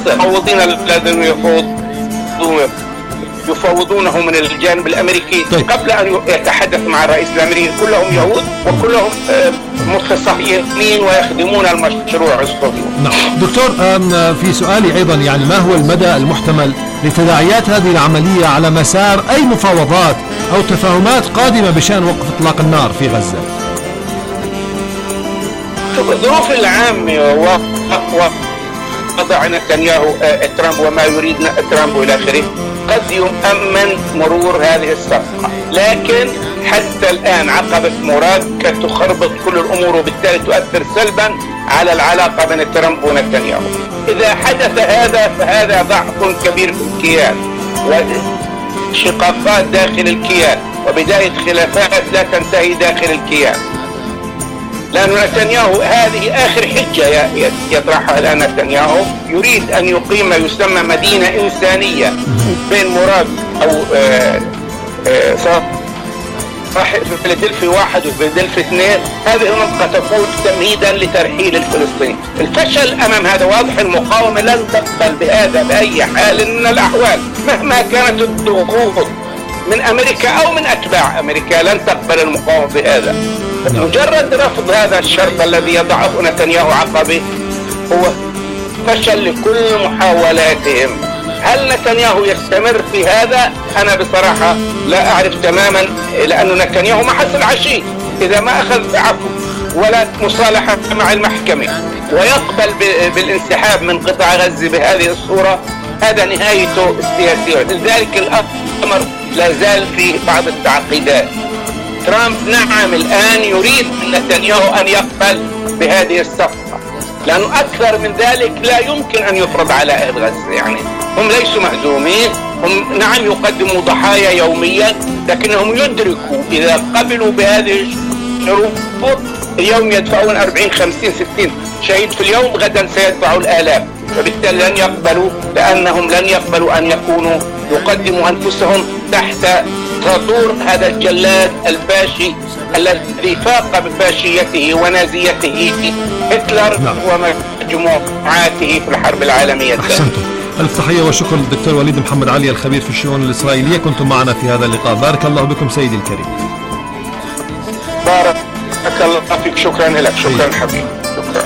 المفوضين الذين يفوضونه من الجانب الأمريكي قبل أن يتحدث مع الرئيس الأمريكي كلهم يهود وكلهم متصهينين ويخدمون المشروع الصهيوني. نعم دكتور، في سؤالي أيضا يعني ما هو المدى المحتمل لتداعيات هذه العملية على مسار أي مفاوضات أو تفاهمات قادمة بشأن وقف إطلاق النار في غزة؟ الظروف العامة وضع نتنياهو ترامب وما يريد ترامب إلى آخره قد يؤمن مرور هذه الصفقة، لكن حتى الآن عقبة مراد تخربط كل الأمور وبالتالي تؤثر سلبا على العلاقة بين ترامب ونتنياهو. إذا حدث هذا فهذا ضعف كبير في الكيان وشقاقات داخل الكيان وبداية خلافات لا تنتهي داخل الكيان، لأن نتنياهو هذه آخر حجة يطرحها الآن نتنياهو. يريد أن يقيم ما يسمى مدينة إنسانية بين مراد أو فيلادلفيا 1 وفيلادلفيا 2. هذه المنطقة تكون تمهيدا لترحيل الفلسطينيين. الفشل أمام هذا واضح. المقاومة لن تقبل بهذا بأي حال من الأحوال مهما كانت الضغوط من أمريكا أو من أتباع أمريكا، لن تقبل المقاومة بهذا. مجرد رفض هذا الشرط الذي يضعه نتنياهو عقبه هو فشل لكل محاولاتهم. هل نتنياهو يستمر في هذا؟ أنا بصراحة لا أعرف تماما، لأن نتنياهو ما حصل عشي إذا ما أخذ عفو ولا مصالحة مع المحكمة ويقبل بالانسحاب من قطاع غزة بهذه الصورة. هذا نهايته السياسية. لذلك الأمر لا زال فيه بعض التعقيدات. ترامب نعم الآن يريد نتنياهو أن يقبل بهذه الصفقة، لأنه أكثر من ذلك لا يمكن أن يفرض على أهل غزة. يعني هم ليسوا مهزومين، هم نعم يقدموا ضحايا يوميا، لكنهم يدركوا إذا قبلوا بهذه الشروط اليوم يدفعون 40 50 60 شهيد في اليوم، غدا سيدفعوا الآلاف، وبالتالي لن يقبلوا، لأنهم لن يقبلوا أن يكونوا يقدموا أنفسهم تحت سطور هذا الجلاد الفاشي الذي فاق بفاشيته ونازيته هتلر ومجموعاته في الحرب العالمية الثانية. أحسنتم. ألف تحية وشكر للدكتور وليد محمد علي الخبير في الشؤون الإسرائيلية، كنتم معنا في هذا اللقاء. بارك الله بكم سيدي الكريم. بارك الله فيك. شكرا لك. شكرا حبيبي. شكرا.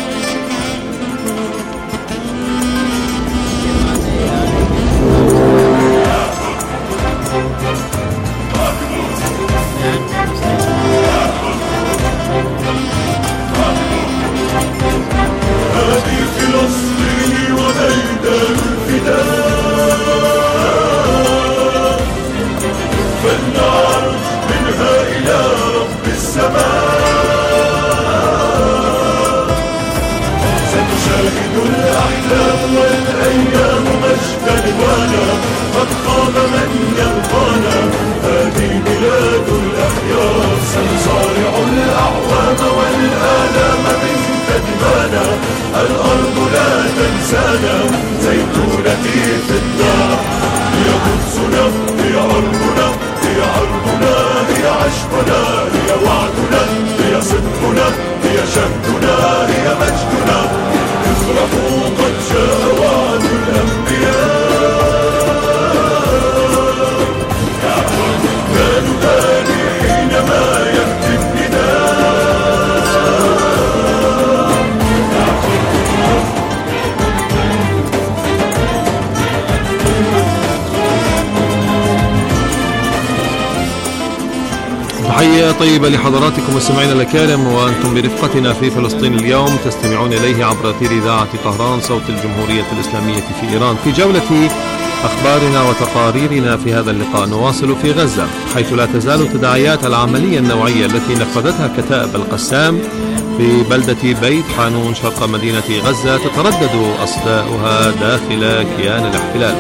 تحية طيبة لحضراتكم مستمعينا الكرام، وأنتم برفقتنا في فلسطين اليوم، تستمعون إليه عبر أثير إذاعة طهران صوت الجمهورية الإسلامية في إيران. في جولة أخبارنا وتقاريرنا في هذا اللقاء نواصل في غزة، حيث لا تزال تداعيات العملية النوعية التي نفذتها كتائب القسام في بلدة بيت حانون شرق مدينة غزة تتردد أصداؤها داخل كيان الاحتلال.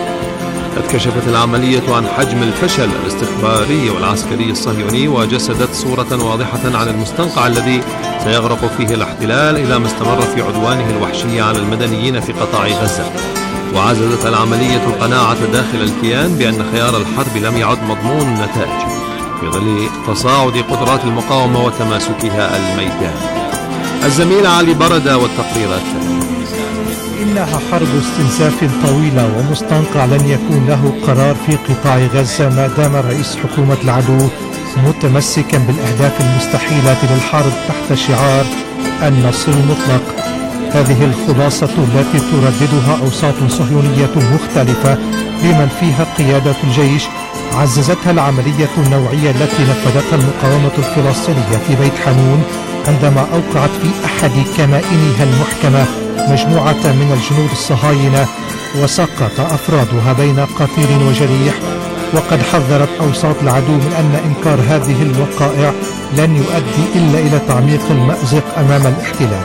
قد كشفت العملية عن حجم الفشل الاستخباري والعسكري الصهيوني، وجسدت صورة واضحة عن المستنقع الذي سيغرق فيه الاحتلال إذا ما استمر في عدوانه الوحشي على المدنيين في قطاع غزة. وعززت العملية القناعة داخل الكيان بأن خيار الحرب لم يعد مضمون النتائج في ظل تصاعد قدرات المقاومة وتماسكها الميداني. الزميل علي بردة والتقرير الثاني. إنها حرب استنزاف طويلة ومستنقع لن يكون له قرار في قطاع غزة ما دام رئيس حكومة العدو متمسكا بالأهداف المستحيلة للحرب تحت شعار النصر المطلق. هذه الخلاصة التي ترددها أوساط صهيونية مختلفة بمن فيها قيادة الجيش عززتها العملية النوعية التي نفذتها المقاومة الفلسطينية في بيت حنون عندما أوقعت في أحد كمائنها المحكمة مجموعة من الجنود الصهاينة وسقط أفرادها بين قتيل وجريح. وقد حذرت أوساط العدو من أن إنكار هذه الوقائع لن يؤدي إلا إلى تعميق المأزق أمام الاحتلال.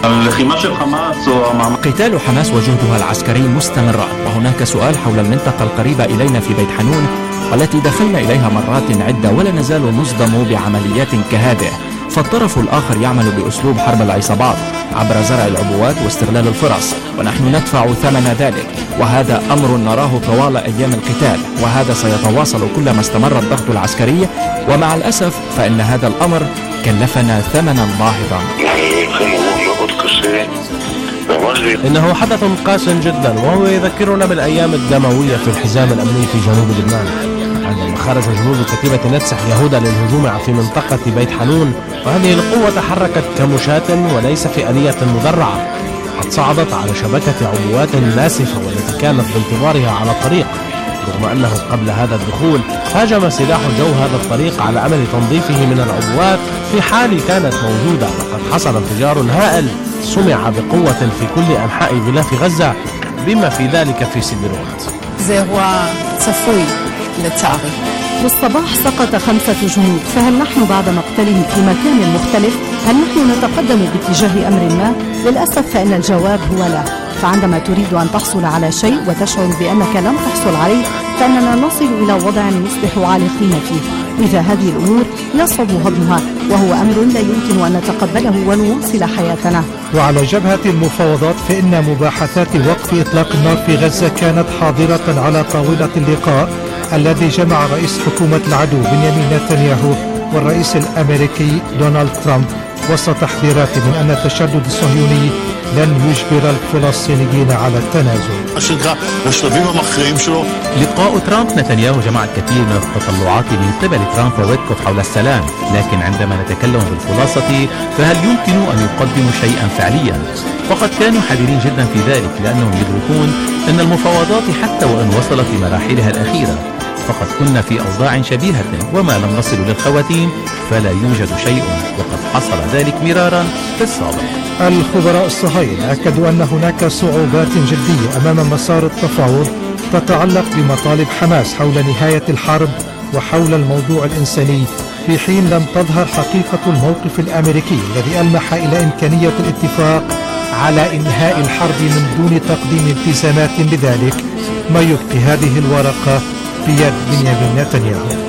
قتال حماس وجهدها العسكري مستمرة، وهناك سؤال حول المنطقة القريبة إلينا في بيت حنون والتي دخلنا إليها مرات عدة ولا نزال نصدم بعمليات كهذه. فالطرف الآخر يعمل بأسلوب حرب العصابات عبر زرع العبوات واستغلال الفرص، ونحن ندفع ثمن ذلك، وهذا أمر نراه طوال أيام القتال، وهذا سيتواصل كلما استمر الضغط العسكري، ومع الأسف فإن هذا الأمر كلفنا ثمنا باهظا. إنه حدث قاس جدا، وهو يذكرنا بالأيام الدموية في الحزام الأمني في جنوب لبنان عندما خرج جنود كتيبة نتسح يهودا للهجوم في منطقة بيت حنون، وهذه القوة تحركت كمشاة وليس في آلية مدرعة، قد صعدت على شبكة عبوات ناسفة والتي كانت بانتظارها على الطريق، رغم أنه قبل هذا الدخول هاجم سلاح الجو هذا الطريق على أمل تنظيفه من العبوات في حال كانت موجودة. وقد حصل انفجار هائل سمع بقوة في كل أنحاء غلاف غزة بما في ذلك في سديروت. للتعري. بالصباح سقط 5 جنود، فهل نحن بعد مقتلهم في مكان مختلف؟ هل نحن نتقدم باتجاه أمر ما؟ للأسف فإن الجواب هو لا. فعندما تريد أن تحصل على شيء وتشعر بأنك لم تحصل عليه فإننا نصل إلى وضع نصبح عالقين فيه. إذا هذه الأمور يصعب هضمها، وهو أمر لا يمكن أن نتقبله ونواصل حياتنا. وعلى جبهة المفاوضات فإن مباحثات وقف إطلاق النار في غزة كانت حاضرة على طاولة اللقاء الذي جمع رئيس حكومة العدو بنيامين نتنياهو والرئيس الأمريكي دونالد ترامب وسط تحذيرات من أن التشدد الصهيوني لن يجبر الفلسطينيين على التنازل. لقاء ترامب نتنياهو جمع الكثير من التطلعات من قبل ترامب وويتكوف حول السلام، لكن عندما نتكلم بالخلاصة فهل يمكن أن يقدموا شيئا فعليا؟ وقد كانوا حذرين جدا في ذلك، لأنهم يدركون أن المفاوضات حتى وإن وصلت لمراحلها الأخيرة فقد كنا في أوضاع شبيهة، وما لم نصل للخواتيم فلا يوجد شيء، وقد حصل ذلك مرارا في السابق. الخبراء الصهاينة أكدوا أن هناك صعوبات جدية أمام مسار التفاوض تتعلق بمطالب حماس حول نهاية الحرب وحول الموضوع الإنساني، في حين لم تظهر حقيقة الموقف الأمريكي الذي ألمح إلى إمكانية الاتفاق على إنهاء الحرب من دون تقديم التزامات بذلك، ما يبقي هذه الورقة بيد بنيامين نتنياهو.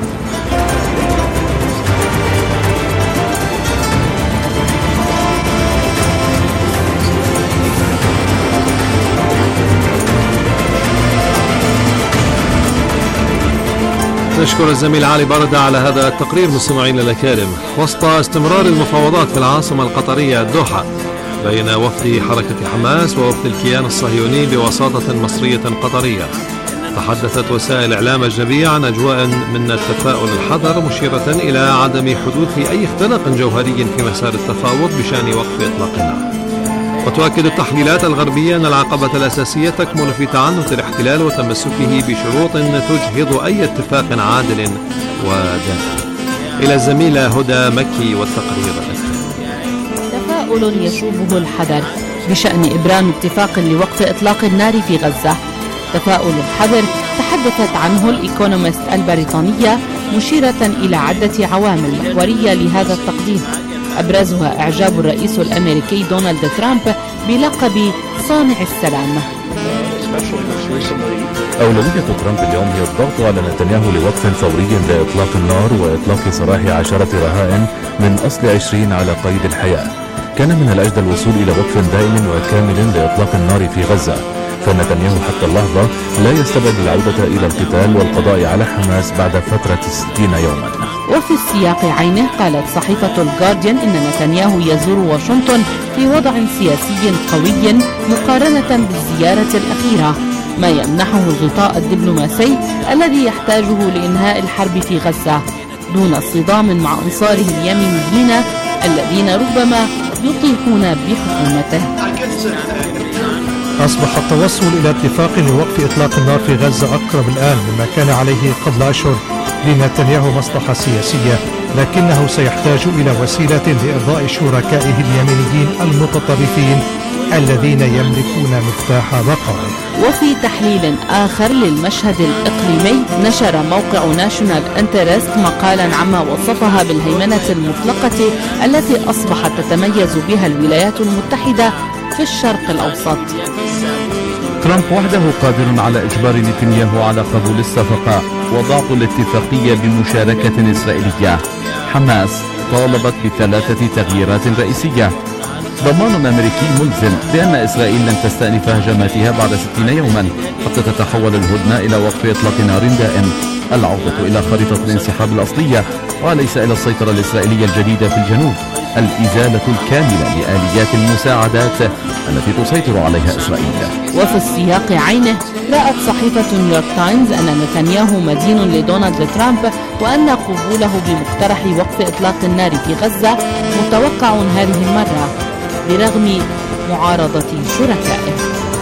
نشكر الزميل علي بردة على هذا التقرير. مستمعينا الأكارم، وسط استمرار المفاوضات في العاصمة القطرية الدوحة بين وفد حركة حماس ووفد الكيان الصهيوني بوساطة مصرية قطرية، تحدثت وسائل إعلام أجنبية عن أجواء من التفاؤل الحذر، مشيرة إلى عدم حدوث أي اختناق جوهري في مسار التفاوض بشأن وقف إطلاق النار. وتؤكد التحليلات الغربية أن العقبة الأساسية تكمن في تعنت الاحتلال وتمسكه بشروط تجهض أي اتفاق عادل ودافع. إلى الزميلة هدى مكي والتقرير. تفاؤل يشوبه الحذر بشأن إبرام اتفاق لوقف إطلاق النار في غزة. تفاؤل الحذر تحدثت عنه الإيكونومست البريطانية، مشيرة إلى عدة عوامل محورية لهذا التقديم، أبرزها إعجاب الرئيس الأمريكي دونالد ترامب بلقب صانع السلام. أولوية ترامب اليوم هي الضغط على نتنياهو لوقف فوري لإطلاق النار وإطلاق سراح 10 رهائن من أصل 20 على قيد الحياة. كان من الأجدى الوصول إلى وقف دائم وكامل لإطلاق النار في غزة، فنتنياهو حتى اللحظة لا يستبعد العودة إلى القتال والقضاء على حماس بعد فترة 60 يوما. وفي السياق عينه قالت صحيفة الجارديان إن نتنياهو يزور واشنطن في وضع سياسي قوي مقارنة بالزيارة الأخيرة، ما يمنحه الغطاء الدبلوماسي الذي يحتاجه لإنهاء الحرب في غزة دون صدام مع أنصاره اليمينيين الذين ربما يطيحون بحكومته. أصبح التوصل إلى اتفاق لوقف إطلاق النار في غزة أقرب الآن مما كان عليه قبل أشهر. لنتنياهو مصلحة سياسية، لكنه سيحتاج إلى وسيلة لإرضاء شركائه اليمينيين المتطرفين الذين يملكون مفتاح بقائه. وفي تحليل آخر للمشهد الإقليمي، نشر موقع ناشونال انترست مقالا عما وصفها بالهيمنة المطلقة التي أصبحت تتميز بها الولايات المتحدة في الشرق الأوسط. ترامب وحده قادر على إجبار نتنياهو على قبول الصفقة وضعف الاتفاقية بمشاركة إسرائيلية. حماس طالبت ب3 تغييرات رئيسية: ضمان أمريكي ملزم بأن إسرائيل لن تستأنف هجماتها بعد 60 يوما حتى تتحول الهدنة إلى وقف إطلاق نار دائم، العودة إلى خريطة الانسحاب الأصلية وليس إلى السيطرة الإسرائيلية الجديدة في الجنوب، الإزالة الكاملة لآليات المساعدات التي تسيطر عليها إسرائيل. وفي السياق عينه، رأت صحيفة نيويورك تايمز أن نتنياهو مدين لدونالد ترامب وأن قبوله بمقترح وقف إطلاق النار في غزة متوقع هذه المرة برغم معارضة شركائه.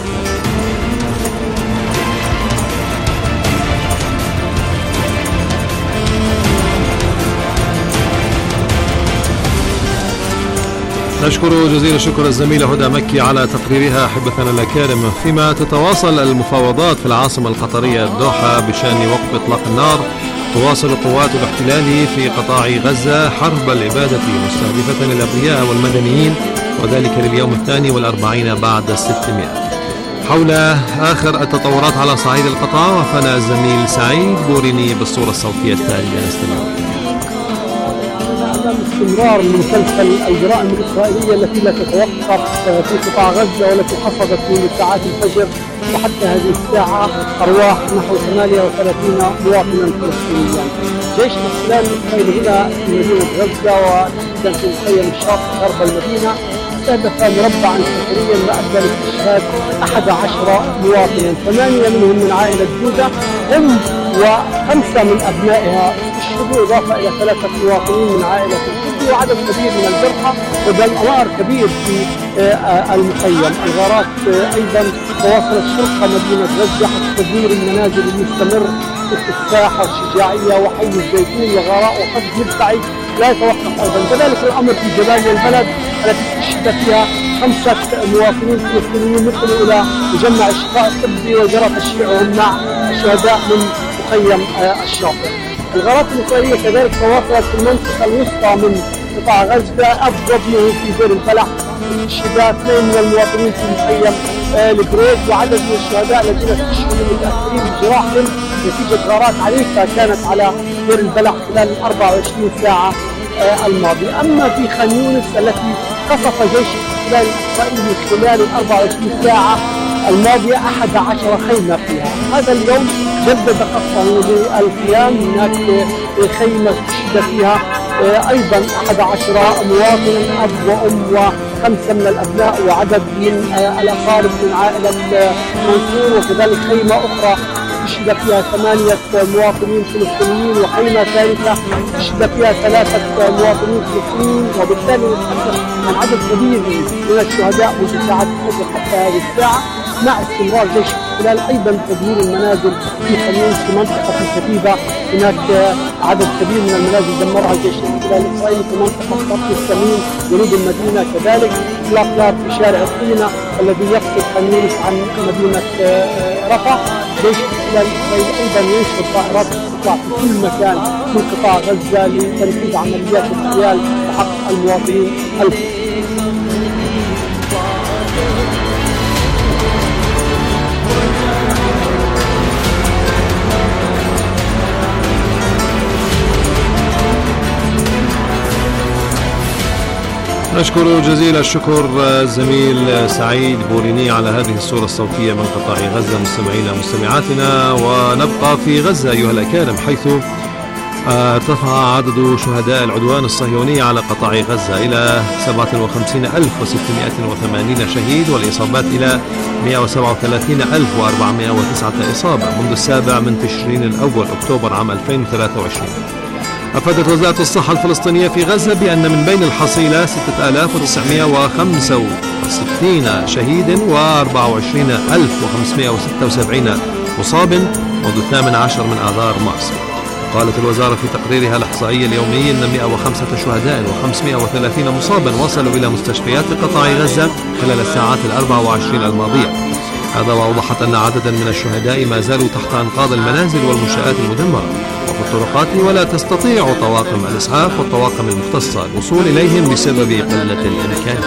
نشكر جزيل الشكر الزميلة هدى مكي على تقريرها أحبتنا الأكارم. فيما تتواصل المفاوضات في العاصمة القطرية الدوحة بشأن وقف إطلاق النار، تواصل قوات الاحتلال في قطاع غزة حرب الإبادة مستهدفة الأبرياء والمدنيين، وذلك لليوم 42 بعد 600. حول آخر التطورات على صعيد القطاع وفانا الزميل سعيد بوريني بالصورة الصوتية التالية. نستمع. استمرار لمسلسل الجرائم الإسرائيلية التي لا تتوقف في قطاع غزة والتي حصدت من ساعات الفجر وحتى هذه الساعة أرواح نحو 38 مواطنا فلسطينيا. جيش الاحتلال الإسرائيلي هنا في مدينة غزة وتحديدا في مخيم الشرق غرب المدينة استهدف مربعا سحريا وأدى لاستشهاد 11 مواطنا، 8 منهم من عائلة جودة هم و5 من أبنائها استشهدوا، إضافة إلى 3 مواطنين من عائلة الجودة وعدد كبير من الجرحى ودمار كبير في المخيم. الغارات أيضا تواصلت شرق مدينة غزة حتى تدمير المنازل المستمر في التفاحة والشجاعية وحي الزيتون وغراء وقد مبتعد لا يتوقف أيضا. كذلك الأمر في جباليا البلد التي استشهد فيها 5 مواطنين فلسطينيين نقلوا إلى مجمع الشفاء الطبي وجرى تشييعهم مع الشهداء من مخيم الشاطئ. الغارات الإسرائيلية كذلك تواصلت في المنطقة الوسطى من قطاع غزة، أبرز منه في دير البلح استشهاد 2 من المواطنين في مخيم البريد، وعدد من الشهداء الذين استشهدوا متأثرين بجراحهم نتيجة غارات عنيفة كانت على دير البلح خلال 24 ساعة الماضية. أما في خان يونس التي قصف جيش الاحتلال الإسرائيلي خلال 24 ساعة الماضية 11 خيمة فيها. هذا اليوم جدد قصفه للقيام، هناك خيمة استشهد فيها أيضا 11 مواطنا، أب وأم و5 من الأبناء وعدد من الأقارب من عائلة منصور، وكذلك خيمة أخرى استشهد فيها 8 مواطنين فلسطينيين وخيمة ثالثة استشهد فيها 3 مواطنين فلسطينيين، وبالتالي نتحدث عن عدد كبير من الشهداء منذ ساعات الفجر حتى هذه الساعة، مع استمرار جيش الاحتلال أيضا تدمير المنازل في خان يونس في منطقة الكتيبة. هناك عدد كبير من المنازل دمرها جيش الاحتلال الإسرائيلي في منطقة طرف السمين جنوب المدينة، كذلك إطلاق نار في شارع الطينة الذي يفصل خان يونس عن مدينة رفح. جيش الاحتلال الإسرائيلي أيضا ينشر طائرات تطلع في كل مكان من قطاع غزة لتنفيذ عمليات اغتيال وحق المواطنين نشكر جزيل الشكر الزميل سعيد بوريني على هذه الصورة الصوتية من قطاع غزة. مستمعينا ومستمعاتنا، ونبقى في غزة أيها الأكارم، حيث ارتفع عدد شهداء العدوان الصهيوني على قطاع غزة إلى 57,680 شهيد، والإصابات إلى 137,409 إصابة منذ 7 من تشرين الأول أكتوبر عام 2023. أفادت وزارة الصحة الفلسطينية في غزة بأن من بين الحصيلة 6,965 شهيد و24,576 مصاب منذ 18 من آذار مارس. قالت الوزارة في تقريرها الإحصائي اليومي أن 105 شهداء و530 مصابا وصلوا إلى مستشفيات قطاع غزة خلال الساعات 24 الماضية. هذا وأوضحت أن عددا من الشهداء ما زالوا تحت أنقاض المنازل والمنشآت المدمرة وفي الطرقات، ولا تستطيع طواقم الإسعاف والطواقم المختصة الوصول إليهم بسبب قلة الإمكان.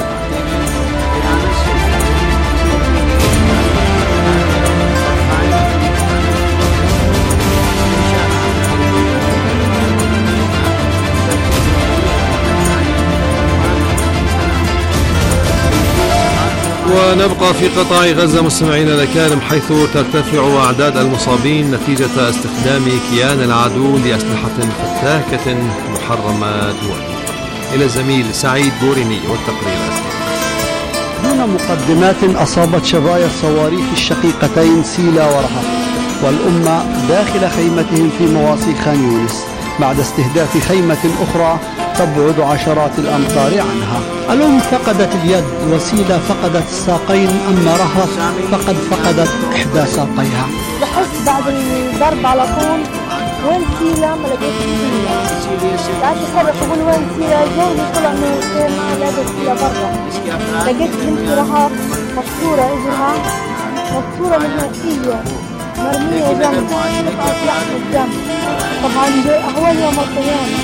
ونبقى في قطاع غزة مستمعينا الأكارم، حيث ترتفع أعداد المصابين نتيجة استخدام كيان العدو لأسلحة فتاكة محرمة دوليا. إلى الزميل سعيد بوريني والتقرير الأساسي. دون مقدمات، أصابت شظايا الصواريخ الشقيقتين سيلا ورهف والأمة داخل خيمتهم في مواصي خان يونس بعد استهداف خيمة أخرى تبعد عشرات الأمتار عنها. الأم فقدت اليد، وسيلة فقدت الساقين، أما رهف فقد فقدت إحدى ساقيها. بحس بعد الضرب على طول وين سيلة، ما لقيت سيلة. قعدت أصرخ أقول وين سيلة، جوزي طلع من الخيمة لقيت سيلة برا. لقيت بنتي رهف مكسورة إجرها، مكسورة مغناطيسية مرمية جنب، طلعت قدام. طبعا هو اليوم القيامة،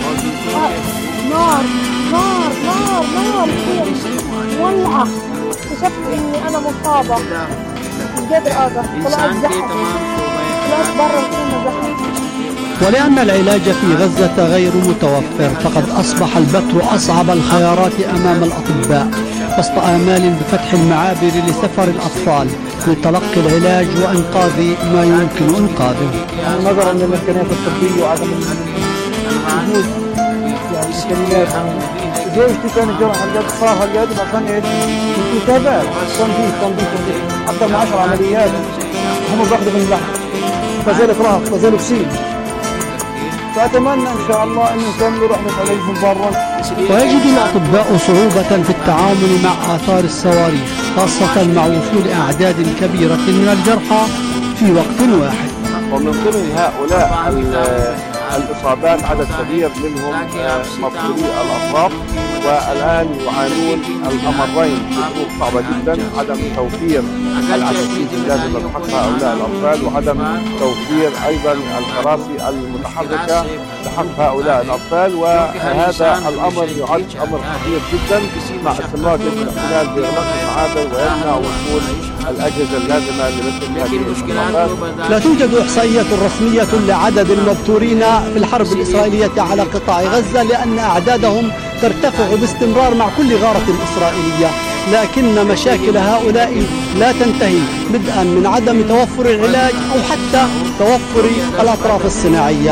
نار نار نار نار ولعة. اكتشفت اني انا مصابة، مش قادر اقف، طلعت زحف، طلعت برا الخيمة زحف. ولأن العلاج في غزة غير متوفر، فقد أصبح البتر أصعب الخيارات أمام الأطباء وسط آمال بفتح المعابر لسفر الأطفال لتلقي العلاج وإنقاذ ما يمكن إنقاذه. نظرا للإمكانيات الطبية وعدم وجود إمكانيات، زوجتي كانت جرح هالقد، صار هالقد، عشان إيش؟ متابعة، تنظيف أكثر من 10 عمليات هم بياخذوا من اللحم، كذلك رهف، كذلك سيل. فأتمنى إن شاء الله أن يكملوا رحلة عليهم برا. ويجد الأطباء صعوبة في التعامل مع آثار الصواريخ، خاصة مع وصول أعداد كبيرة من الجرحى في وقت واحد. ومن ضمن هؤلاء الإصابات عدد كبير منهم مفصولي الأطراف، والآن يعانون الأمرين بظروف صعبة جدا، عدم توفير العدسات اللازمة لحق هؤلاء الأطفال، وعدم توفير أيضا الكراسي المتحركة لحق هؤلاء الأطفال. وهذا الأمر يعد أمر خطير جدا مع استمرار الاحتلال بإغلاق المعابر ويمنع وصول الأجهزة اللازمة لمثل هذه الإصابات. لا توجد إحصائيات رسمية لعدد المبتورين في الحرب الإسرائيلية على قطاع غزة، لأن أعدادهم ترتفع باستمرار مع كل غارة إسرائيلية، لكن مشاكل هؤلاء لا تنتهي، بدءا من عدم توفر العلاج أو حتى توفر الأطراف الصناعية.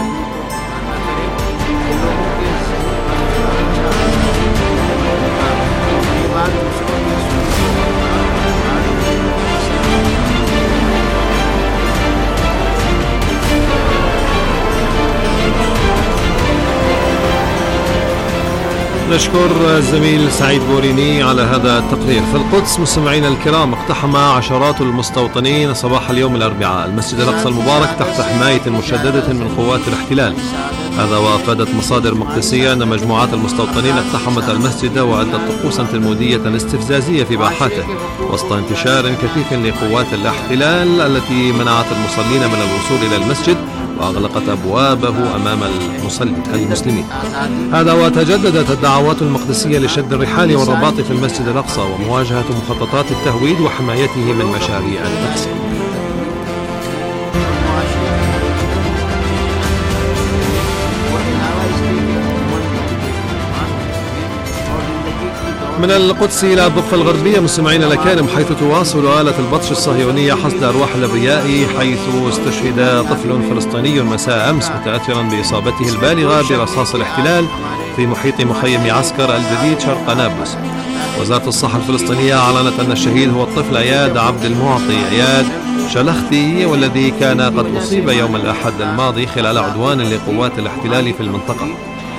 نشكر الزميل سعيد بوريني على هذا التقرير. في القدس مستمعينا الكرام، اقتحم عشرات المستوطنين صباح اليوم الأربعاء المسجد الأقصى المبارك تحت حماية مشددة من قوات الاحتلال. هذا وأفادت مصادر مقدسية أن مجموعات المستوطنين اقتحمت المسجد وأدت طقوسا تلمودية استفزازية في باحاته وسط انتشار كثيف لقوات الاحتلال التي منعت المصلين من الوصول إلى المسجد وأغلقت أبوابه أمام المسلمين. هذا وتجددت الدعوات المقدسية لشد الرحال والرباط في المسجد الأقصى ومواجهة مخططات التهويد وحمايته من مشاريع التقسيم. من القدس إلى الضفة الغربية مستمعينا الأكارم، حيث تواصل آلة البطش الصهيونية حصد أرواح الأبرياء، حيث استشهد طفل فلسطيني مساء أمس متأثرا بإصابته البالغة برصاص الاحتلال في محيط مخيم عسكر الجديد شرق نابلس. وزارة الصحة الفلسطينية أعلنت أن الشهيد هو الطفل عياد عبد المعطي عياد شلختي، والذي كان قد أصيب يوم الأحد الماضي خلال عدوان لقوات الاحتلال في المنطقة.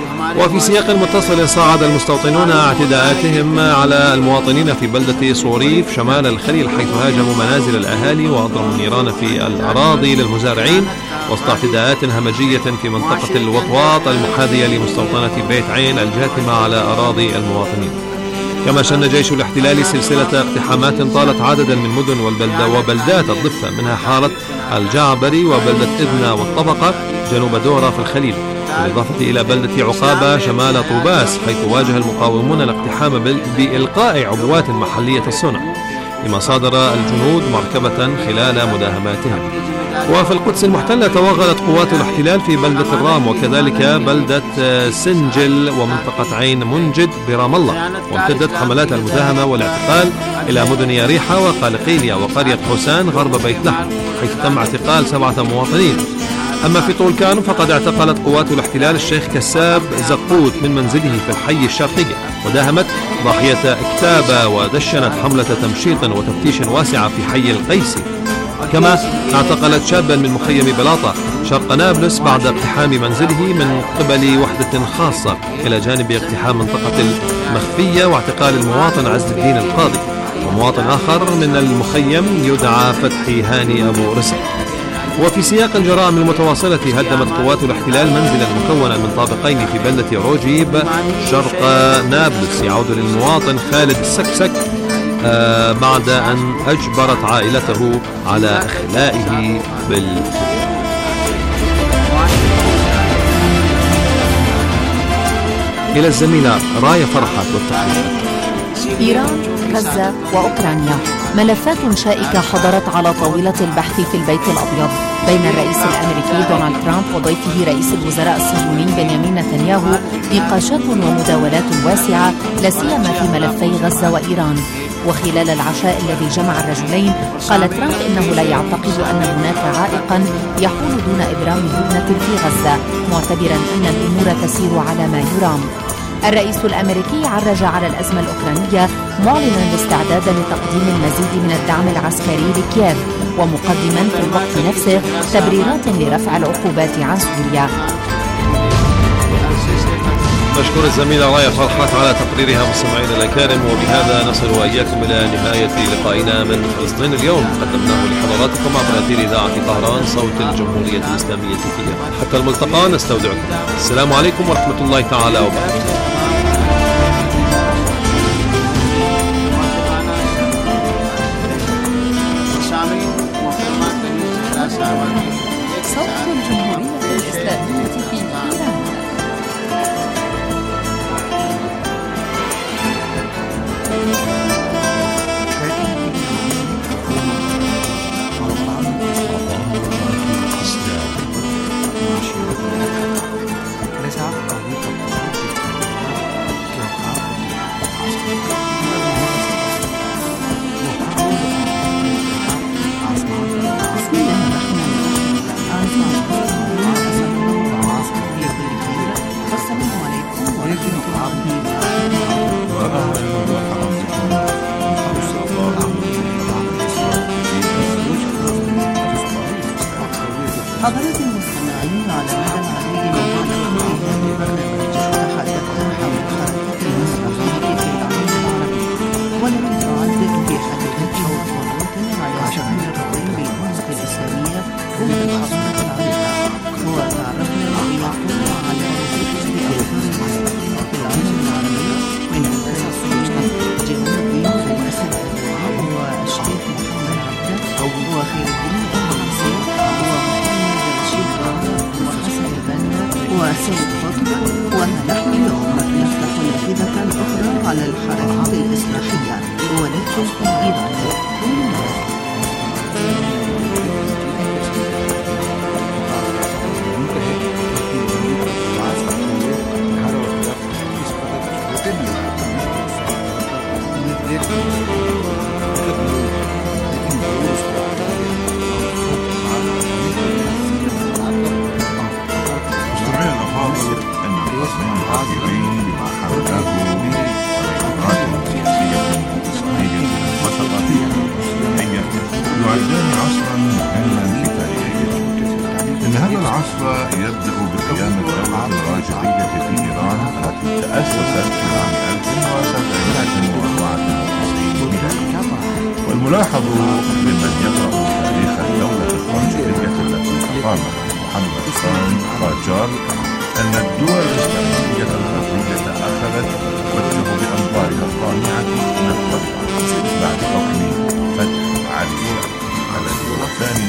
وفي سياق متصل، صعد المستوطنون اعتداءاتهم على المواطنين في بلدة صوريف شمال الخليل، حيث هاجموا منازل الأهالي وأضرموا النيران في الأراضي للمزارعين، وسط اعتداءات همجية في منطقة الوطواط المحاذية لمستوطنة بيت عين الجاثمة على أراضي المواطنين. كما شن جيش الاحتلال سلسلة اقتحامات طالت عددا من مدن وبلدات الضفة، منها حارة الجعبري وبلدة إذنة والطبقة جنوب دورة في الخليل، بالإضافة إلى بلدة عقابة شمال طوباس، حيث واجه المقاومون الاقتحام بإلقاء عبوات محلية الصنع، لما صادر الجنود مركبة خلال مداهماتهم. وفي القدس المحتلة توغلت قوات الاحتلال في بلدة الرام، وكذلك بلدة سنجل ومنطقة عين منجد برام الله، وامتدت حملات المداهمة والاعتقال إلى مدن يريحة وقالقيلية وقرية حسان غرب بيت لحم، حيث تم اعتقال 7 مواطنين. أما في طول كانو فقد اعتقلت قوات الاحتلال الشيخ كساب زقوت من منزله في الحي الشرقي، وداهمت ضاحية اكتابة ودشنت حملة تمشيط وتفتيش واسعة في حي القيسي. كما اعتقلت شابا من مخيم بلاطة شرق نابلس بعد اقتحام منزله من قبل وحدة خاصة، إلى جانب اقتحام منطقة المخفية واعتقال المواطن عز الدين القاضي، ومواطن آخر من المخيم يدعى فتحي هاني أبو رزق. وفي سياق الجرائم المتواصلة، هدمت قوات الاحتلال منزلا مكونا من طابقين في بلدة روجيب شرق نابلس يعود للمواطن خالد السكسك بعد أن أجبرت عائلته على إخلائه بالفدية. إلى الزميلة راية فرحات والتقرير. إيران، غزة وأوكرانيا، ملفات شائكة حضرت على طاولة البحث في البيت الأبيض بين الرئيس الأمريكي دونالد ترامب وضيفه رئيس الوزراء الصهيوني بنيامين نتنياهو، نقاشات ومداولات واسعة لا سيما في ملفي غزة وإيران. وخلال العشاء الذي جمع الرجلين، قال ترامب إنه لا يعتقد أن هناك عائقا يحول دون إبرام هدنة في غزة، معتبرا أن الأمور تسير على ما يرام. الرئيس الأمريكي عرج على الأزمة الأوكرانية، معلنا الاستعداد لتقديم المزيد من الدعم العسكري لكييف، ومقدما في الوقت نفسه تبريرات لرفع العقوبات عن سوريا. نشكر الزميلة راية فرحات على تقريرها مستمعينا الأكارم. وبهذا نصل وإياكم إلى نهاية لقائنا من فلسطين اليوم، قدمناه لحضراتكم عبر أثير إذاعة طهران صوت الجمهورية الإسلامية في إيران. حتى الملتقى نستودعكم. السلام عليكم ورحمة الله تعالى وبركاته. صوت الجمهورية الإسلامية في إيران. حضرات المستمعين، على مدى العديد من البرنامج تحدثنا حول حركة المستقامة في العالم العربي، ولكن تعدد بحلقات وفقرات على شأن الرقيب بالأمة الإسلامية ضمن العاصمة العريقة، وتعرفنا بيعطونا على وظيفة أفكار المستقيمة في العالم العربي من الأساس جمال الدين خليفة الأدوار والشيخ محمد عبده وخير الدين الرئيسي وسيد فضل. ونحن اليوم نفتح نافذة أخرى على الحركات الإصلاحية ولكن إيران. يعدان عصرا مهما في تاريخ جيبوتي. إن هذا العصر يبدأ بقيام الدولة الراجعية في إيران التي تأسست في عام 1794 ميلادي. والملاحظ لمن يقرأ تاريخ الدولة الراجعية التي أقامها محمد خان قاجار أن الدول الإسلامية الغربية أخذت توجه بأنظارها الطامعة نحو بعد حكم فتح علي الذي هو الثاني.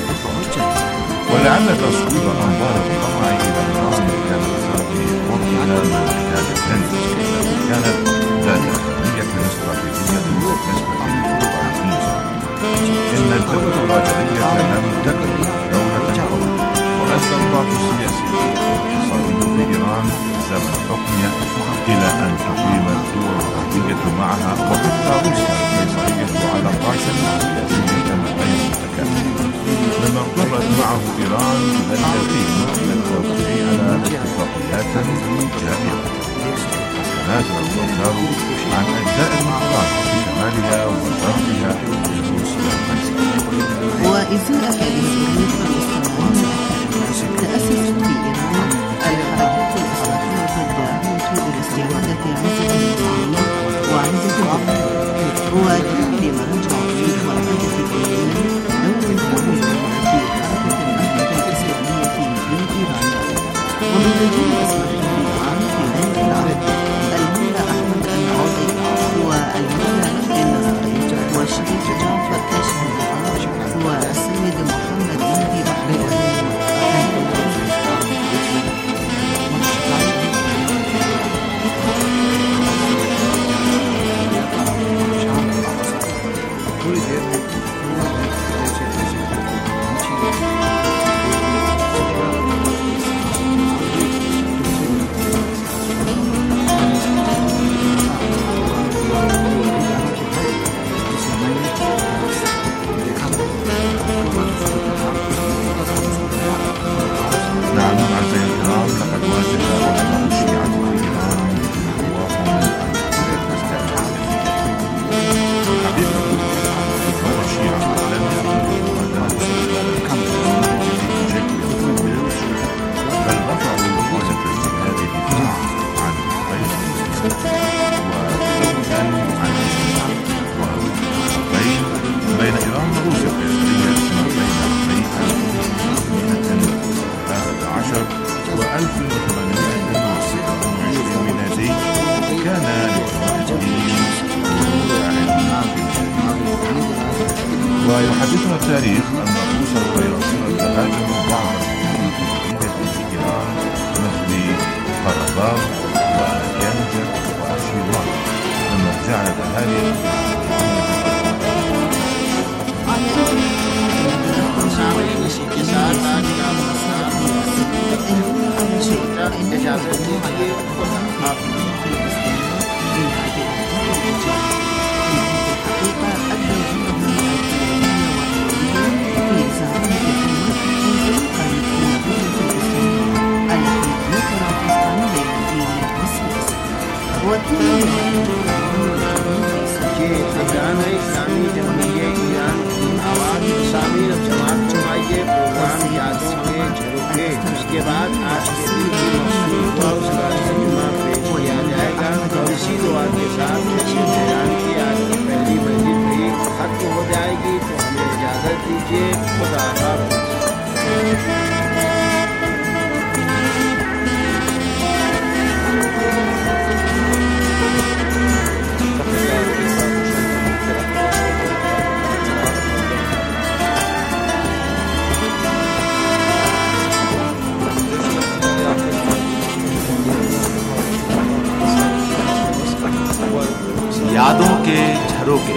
ولعل تصويب أنظار الطمع إلى إيران كانت في قربها من بلاد الهند التي كانت ذات أهمية استراتيجية بالنسبة للبراطيس. إن الدولة الراجعية لم تكن دولة قوية، وأدى الضغط السياسي والاقتصادي في إيران زمن حكمها إلى أن تقيم الدول الغربية معها وحتى روسيا القيصرية علاقات سياسية غير متكاملة، مما اضطرت معه إيران بالكثير من التوقيع على اتفاقيات جارية. تنازل القاجار عن أجزاء المحيطات في شمالها وغربها لروسيا القيصرية. وإزاء هذه الظروف الاستمرارية تأسست في إيران الحركات الإصلاحية الداعية إلى استعادة عزة المسلمين وعزة الدولة، وكان لمراجع الدين والعادة في اليمن دور مهم في حركة النهضة الإسلامية من إيران. ومن رجال أسماء في إيران في ذلك العهد المولى أحمد العوضي والمولى النهضي والشريف جعفر كاشف البحار والسيد محمد مهدي بحرين. ويحدثنا التاريخ أن الروس القيصرية هاجموا بعض المدن الجديدة في إيران مثل قرباغ وجنجة وأشيوان، مما جعل الأهالي उसके बाद आज के दिन की मशहूर और जुमा पेश किया जाएगा और इसी दुआ के साथ ईरान की आज की पहली मस्जिद भी खत्म हो जाएगी। तो हमें इजाजत दीजिए। खुदा हाफ़िज़। यादों के झरोखे।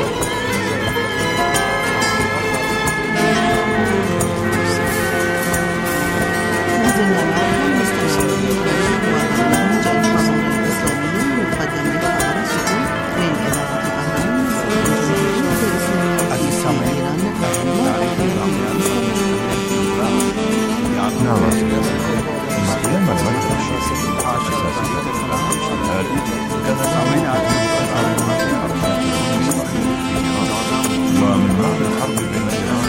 ومن بعد الحرب بين إيران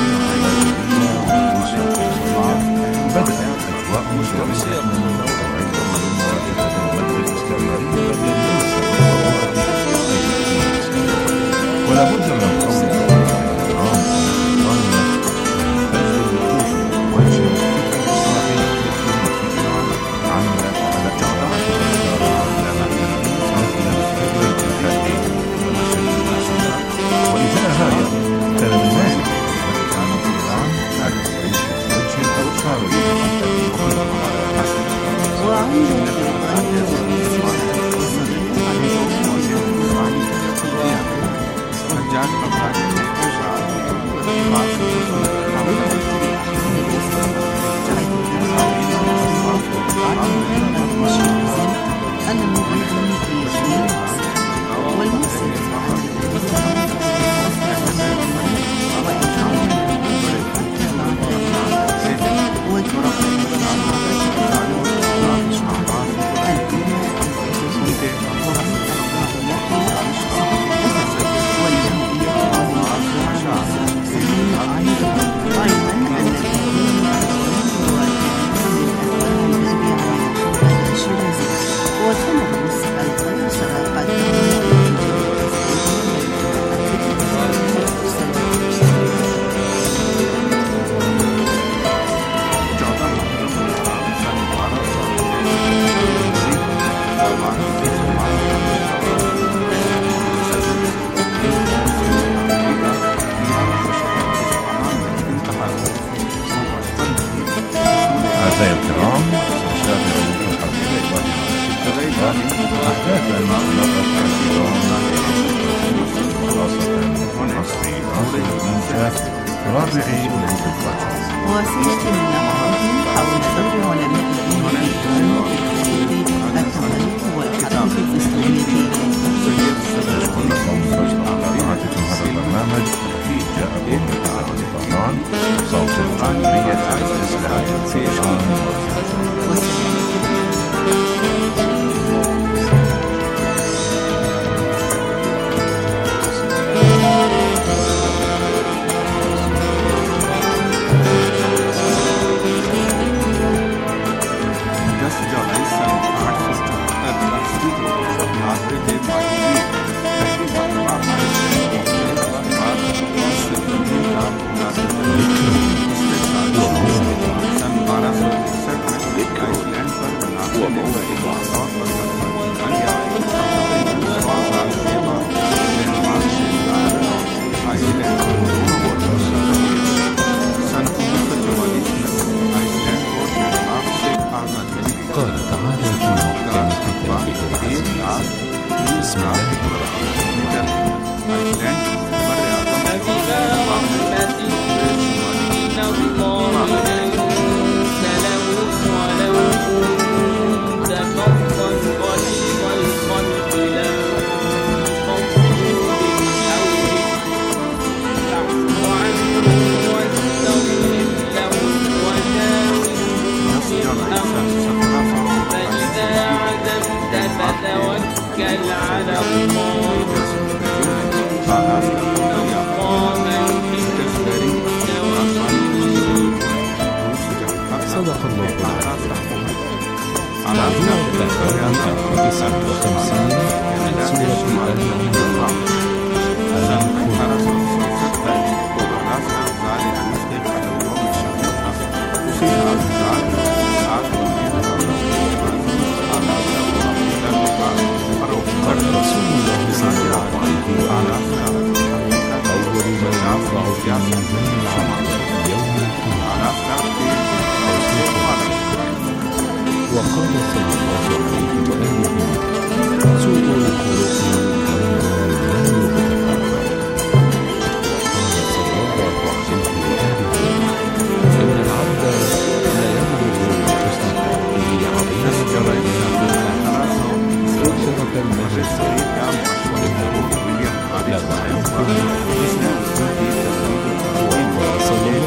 وصل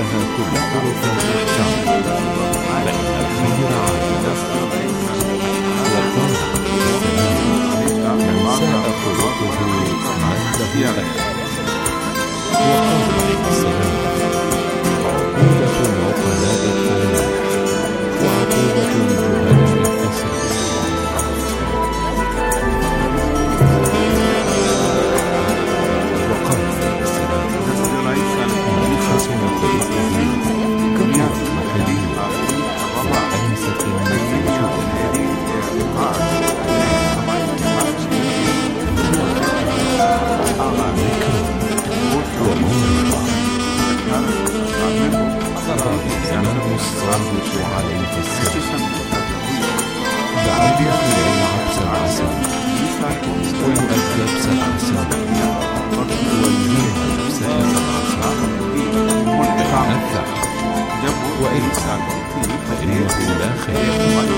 فيها كل طرق الإحسان فإن الخير عاجل وقال من ساء خلقه من له خير. وقال عليه السلام عقوبة العقلاء الطموح وعقوبة الجهلاء التصرف. وقال عليه السلام من حسن خلقه كثر محله وأنست النفوس وموعظة الإمام الصادق عليه السلام بعد يلعب 7 سنوات ويؤدب 7 سنوات والجهل 7 سنوات وإنسى فإنه لا خير.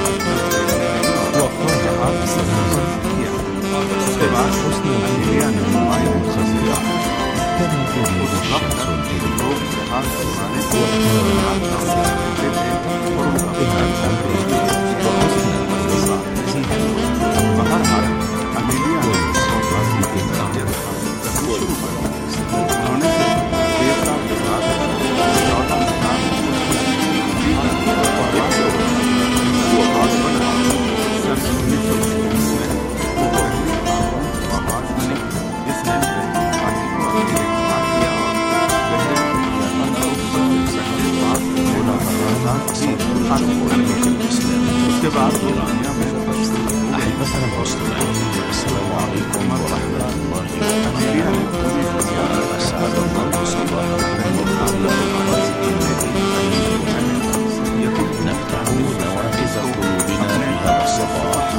وقال عليه السلام حسن الجيران غير خزيرة كما تريد الشمس الجديد. وقال عليه السلام إن الأمر وحسن الخلق زينة والصبر بالأمر أحبتنا المستمعين السلام عليكم ورحمة الله وبركاته. أسعد الله صباحكم نفتح نوافذ قلوبنا في هذا الصباح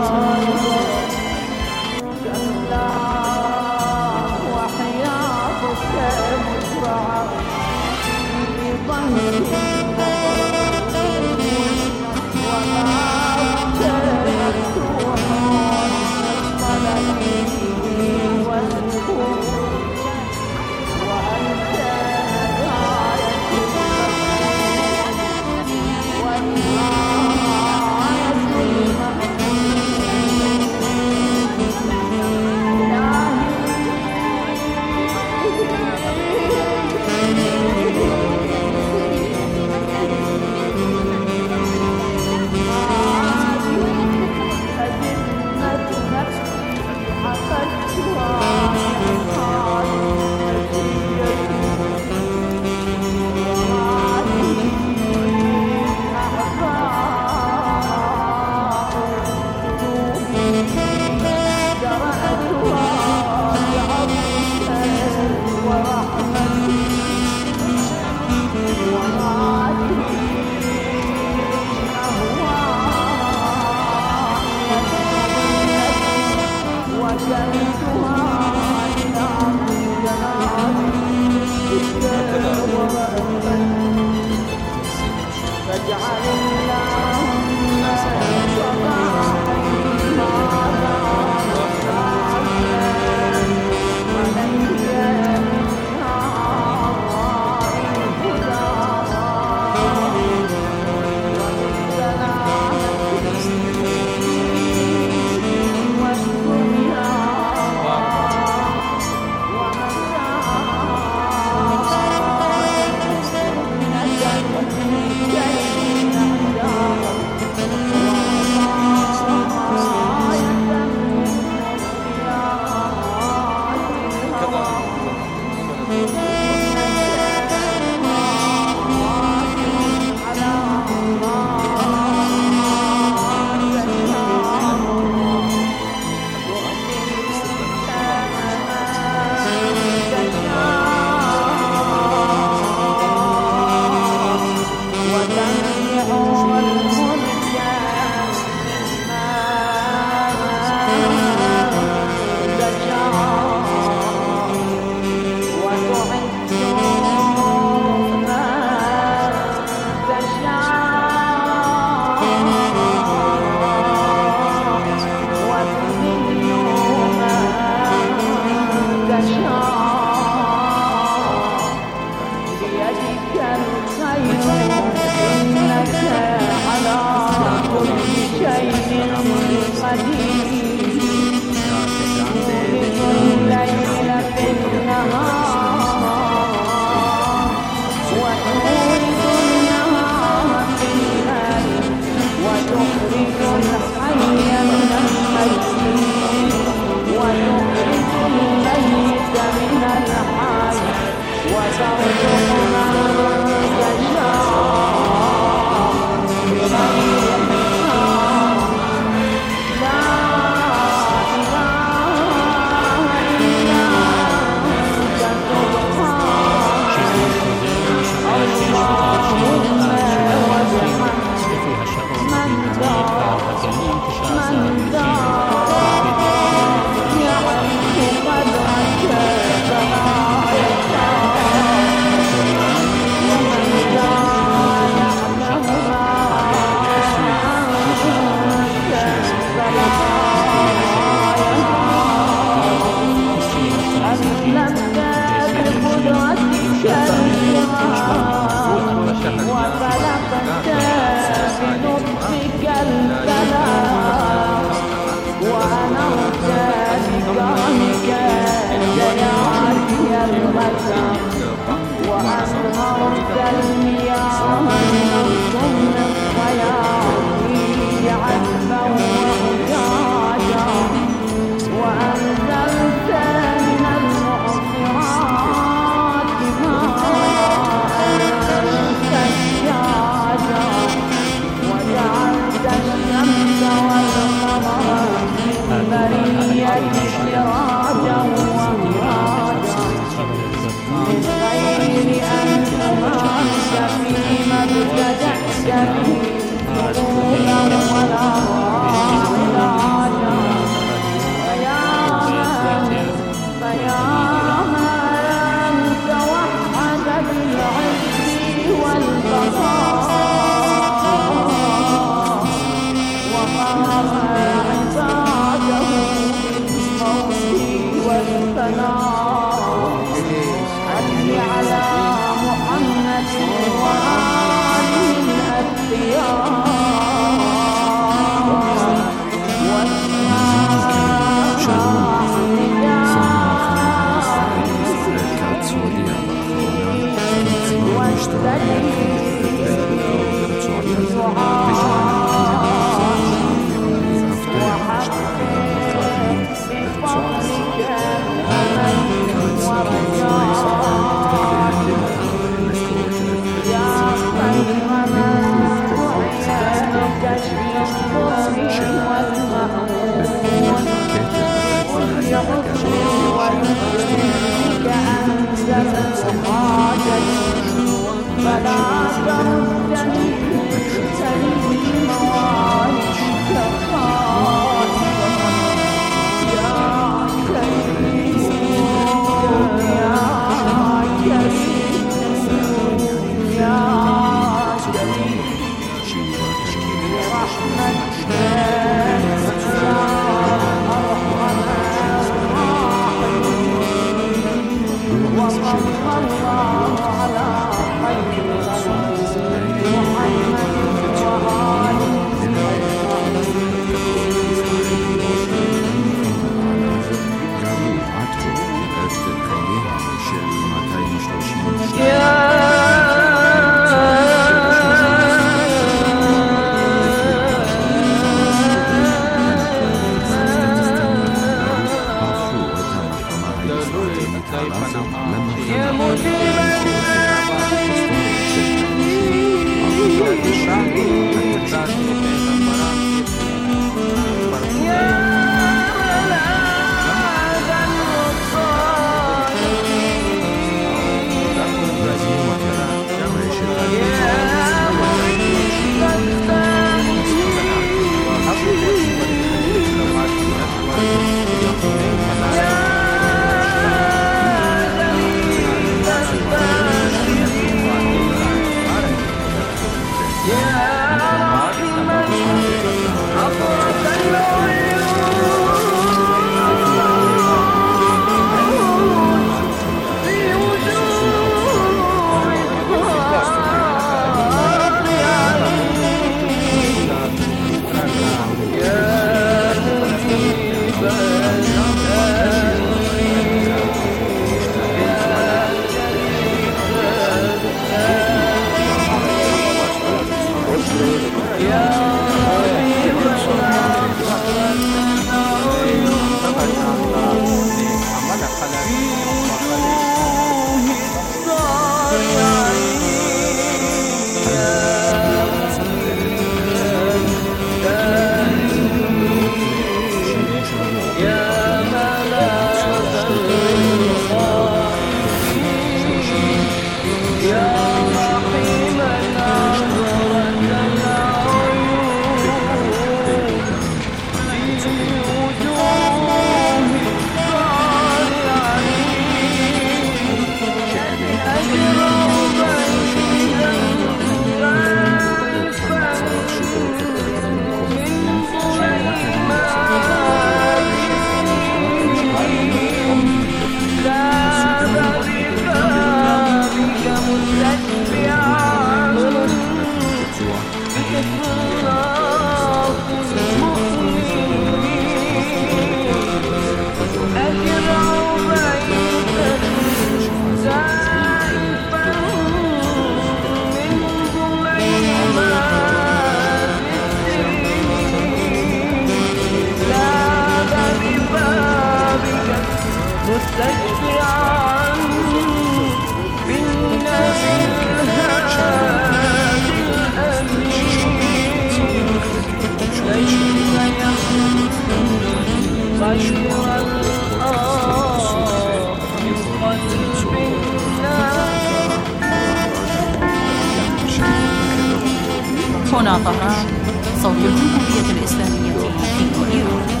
هنا طهران، صوت الجمهورية الإسلامية في إيران.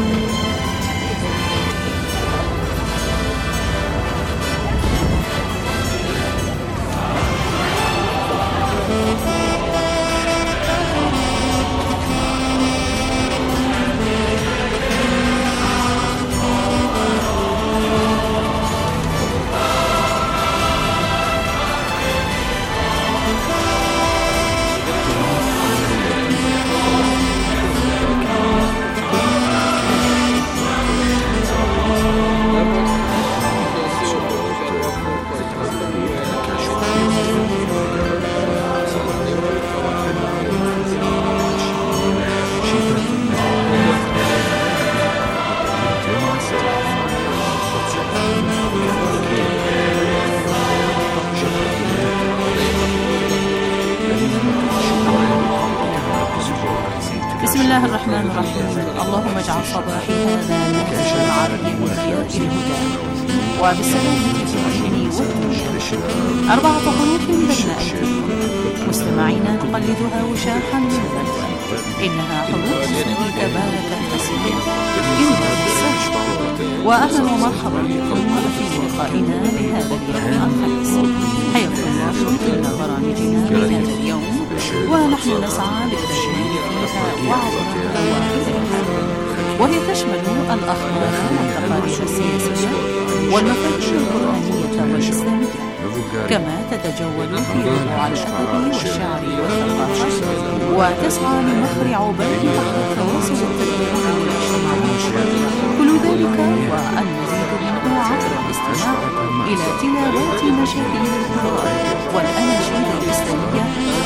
بسم الله الرحمن الرحيم. اللهم اجعل صباحي هذا نهجا عربيا بالخير الهدى وبالسلامة في ديني ودنيا. 4 حروف بين أيديكم مستمعين نقلدها وشاحا من البلد. إنها حروف تبارك المسيح إنها الساعة. وأهلا ومرحبا بكم في لقائنا لهذا اليوم الخميس. حياكم الله ضمن برامجنا لهذا اليوم ونحن نسعى للتشميل فيها وعبرها وغيرها، وهي تشمل الأخبار والتقارير السياسية والمفاهيم القرآنية والإسلامية، كما تتجول في موضوع الأدب والشعر والثقافة، وتسعى لنخر عباد بحر التواصل التلفزيوني والاجتماعي. كل ذلك والمزيد منه عبر الاستماع إلى تلاوات مشاهير القرآن والأناشيد الإسلامية